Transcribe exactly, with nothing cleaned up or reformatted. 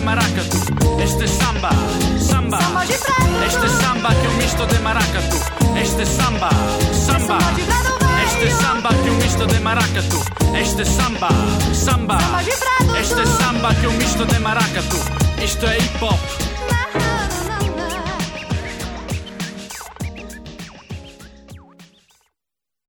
maracatu. Este é samba, samba, Samba de preto. Este é samba que é um misto de maracatu. Este é samba, samba, Samba de preto veio. Este é samba que é um misto de maracatu. Este é samba, samba, Samba de preto. Este é samba que é um misto de maracatu. Isto é hip hop.